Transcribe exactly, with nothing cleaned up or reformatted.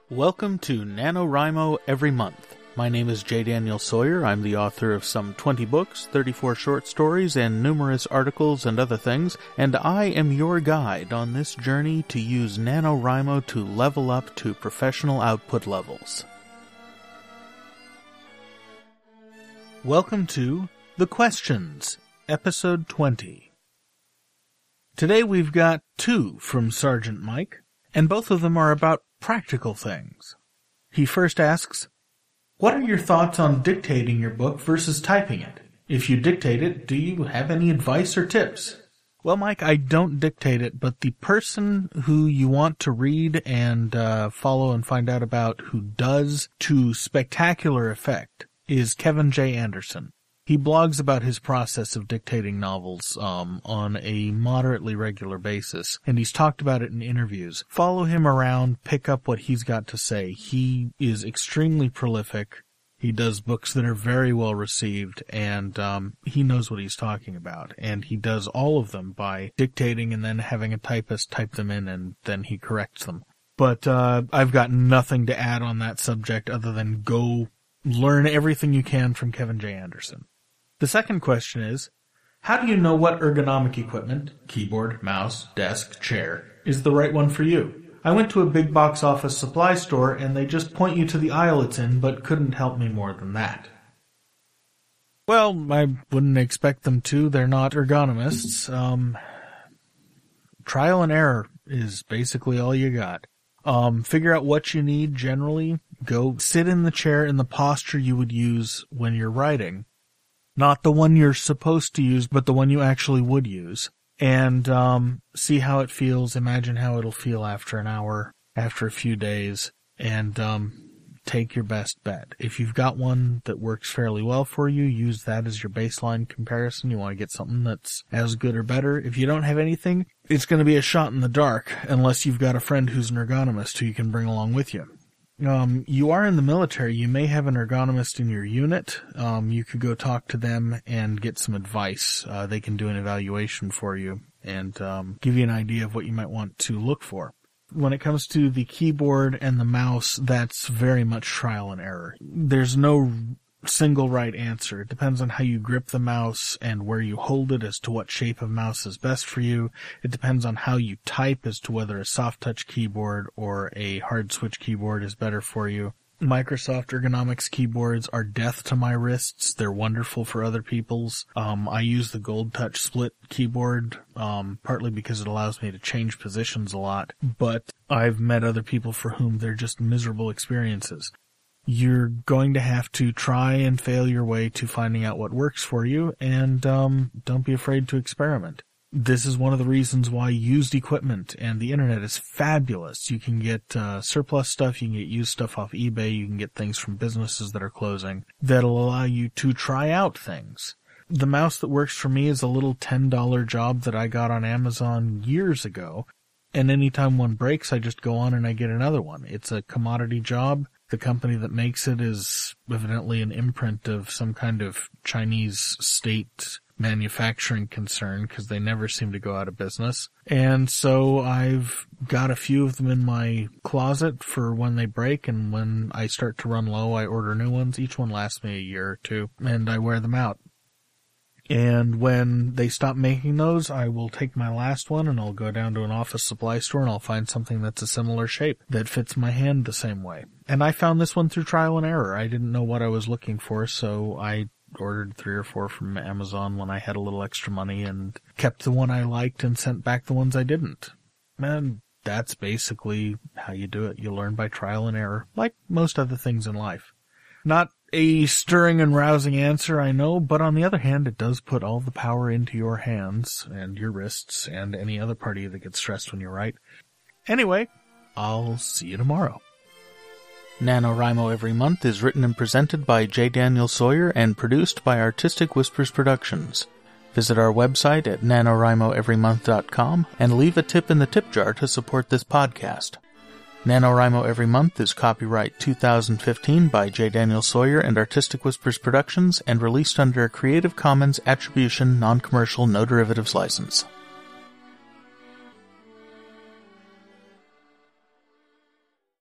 Welcome to NaNoWriMo Every Month. My name is J. Daniel Sawyer. I'm the author of some twenty books, thirty-four short stories, and numerous articles and other things, and I am your guide on this journey to use NaNoWriMo to level up to professional output levels. Welcome to The Questions, Episode twenty. Today we've got two from Sergeant Mike, and both of them are about practical things. He first asks, what are your thoughts on dictating your book versus typing it? If you dictate it, do you have any advice or tips? Well, Mike, I don't dictate it, but the person who you want to read and uh, follow and find out about who does to spectacular effect is Kevin J. Anderson. He blogs about his process of dictating novels um, on a moderately regular basis, and he's talked about it in interviews. Follow him around, pick up what he's got to say. He is extremely prolific. He does books that are very well received, and um, he knows what he's talking about. And he does all of them by dictating and then having a typist type them in, and then he corrects them. But uh, I've got nothing to add on that subject other than go learn everything you can from Kevin J. Anderson. The second question is, how do you know what ergonomic equipment, keyboard, mouse, desk, chair, is the right one for you? I went to a big box office supply store and they just point you to the aisle it's in, but couldn't help me more than that. Well, I wouldn't expect them to. They're not ergonomists. Um, trial and error is basically all you got. Um, figure out what you need generally. Go sit in the chair in the posture you would use when you're writing. Not the one you're supposed to use, but the one you actually would use. And um see how it feels. Imagine how it'll feel after an hour, after a few days, and um take your best bet. If you've got one that works fairly well for you, use that as your baseline comparison. You want to get something that's as good or better. If you don't have anything, it's going to be a shot in the dark, unless you've got a friend who's an ergonomist who you can bring along with you. Um, you are in the military, you may have an ergonomist in your unit. Um, you could go talk to them and get some advice. Uh, they can do an evaluation for you and, um, give you an idea of what you might want to look for. When it comes to the keyboard and the mouse, that's very much trial and error. There's no single right answer. It depends on how you grip the mouse and where you hold it as to what shape of mouse is best for you. It depends on how you type as to whether a soft touch keyboard or a hard switch keyboard is better for you. Microsoft ergonomics keyboards are death to my wrists. They're wonderful for other people's. Um, I use the Gold Touch split keyboard, um, partly because it allows me to change positions a lot, but I've met other people for whom they're just miserable experiences. You're going to have to try and fail your way to finding out what works for you, and um, don't be afraid to experiment. This is one of the reasons why used equipment and the internet is fabulous. You can get uh, surplus stuff, you can get used stuff off eBay, you can get things from businesses that are closing that'll allow you to try out things. The mouse that works for me is a little ten dollar job that I got on Amazon years ago, and anytime one breaks, I just go on and I get another one. It's a commodity job. The company that makes it is evidently an imprint of some kind of Chinese state manufacturing concern, because they never seem to go out of business. And so I've got a few of them in my closet for when they break, and when I start to run low, I order new ones. Each one lasts me a year or two, and I wear them out. And when they stop making those, I will take my last one and I'll go down to an office supply store and I'll find something that's a similar shape that fits my hand the same way. And I found this one through trial and error. I didn't know what I was looking for, so I ordered three or four from Amazon when I had a little extra money and kept the one I liked and sent back the ones I didn't. And that's basically how you do it. You learn by trial and error, like most other things in life. Not a stirring and rousing answer, I know, but on the other hand, it does put all the power into your hands and your wrists and any other part of you that gets stressed when you write. Anyway, I'll see you tomorrow. NaNoWriMo Every Month is written and presented by J. Daniel Sawyer and produced by Artistic Whispers Productions. Visit our website at NaNoWriMo Every Month dot com and leave a tip in the tip jar to support this podcast. NaNoWriMo Every Month is copyright two thousand fifteen by J. Daniel Sawyer and Artistic Whispers Productions and released under a Creative Commons Attribution Non-Commercial No Derivatives license.